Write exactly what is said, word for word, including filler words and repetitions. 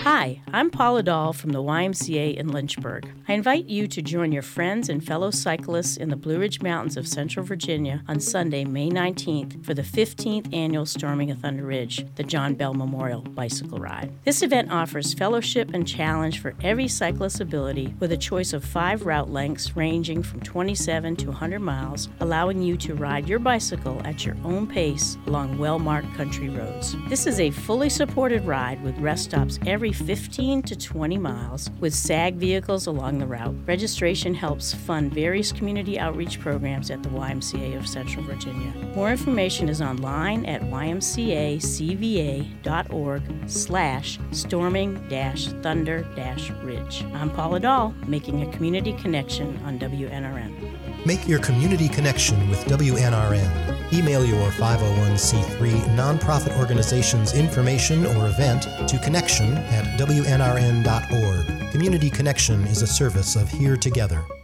Hi, I'm Paula Dahl from the Y M C A in Lynchburg. I invite you to join your friends and fellow cyclists in the Blue Ridge Mountains of Central Virginia on Sunday, May nineteenth for the fifteenth Annual Storming of Thunder Ridge, the John Bell Memorial Bicycle Ride. This event offers fellowship and challenge for every cyclist's ability with a choice of five route lengths ranging from twenty-seven to one hundred miles, allowing you to ride your bicycle at your own pace along well-marked country roads. This is a fully supported ride with rest stops every fifteen to twenty miles with S A G vehicles along the route. Registration helps fund various community outreach programs at the Y M C A of Central Virginia. More information is online at ymcacva.org slash storming dash thunder dash ridge. I'm Paula Dahl, making a community connection on W N R N. Make your community connection with W N R N. Email your five oh one c three nonprofit organization's information or event to connection at W N R N dot org. Community Connection is a service of Here Together.